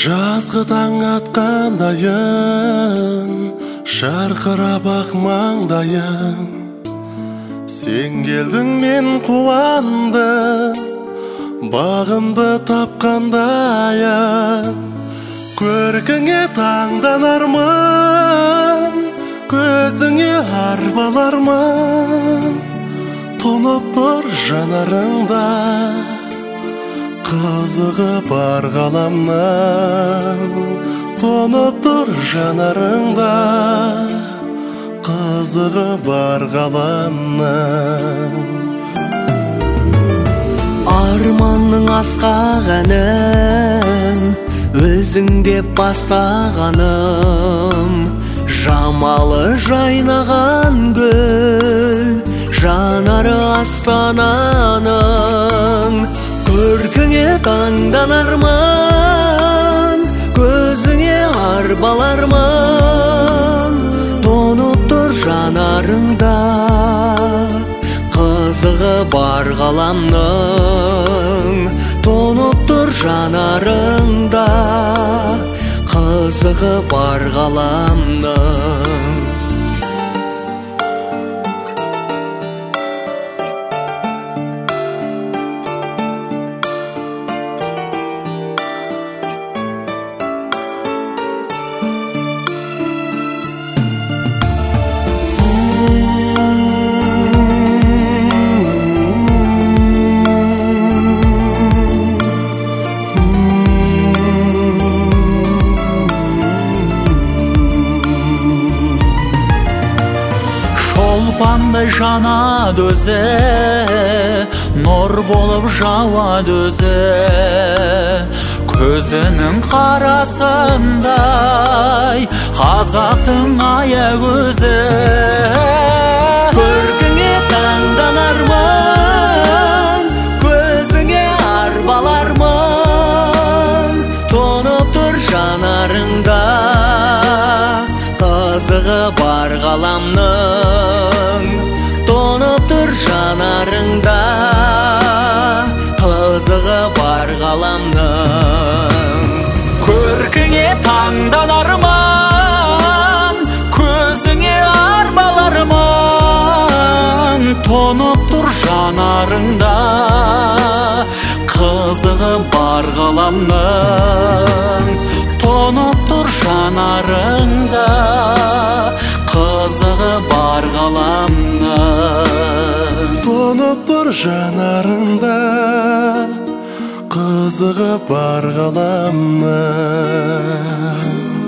Жазғы таң атқандайын, жарқырап ақ маңдайын. Сен келдің, мен қуандым, бағымды тапқандайын. Көркіңе таңданармын, көзіңе арбалармын. Тұнып тұр жанарыңда, қызығы бар ғаламның. Тұнып тұр жанарыңда, қызығы бар ғаламның. Арманның асқақ әнін өзің деп бастағаным, жамалы жайнаған гүл, жанары астананың. Көркіңе таңданармын, көзіңе арбалармын. Тұнып тұр жанарыңда, қызығы бар ғаламның. Тұнып тұр жанарыңда, қызығы бар ғаламның. Шолпандай жанады өзі, нұр болып жауады өзі. Көзінің қарасындай қазақтың аягөзі. Көркіңе таңданармын, көзіңе арбалармын. Тұнып тұр жанарыңда, қызығы бар ғаламның. Тұнып тұр жанарыңда, қызығы бар ғаламның. Көркіңе таңданармын, көзіңе арбалармын. Тұнып тұр жанарыңда, қызығы бар ғаламның. Тұнып тұр жанарыңда, қызығы бар ғаламның. Тұнып тұр жанарыңда, қызығы бар ғаламның.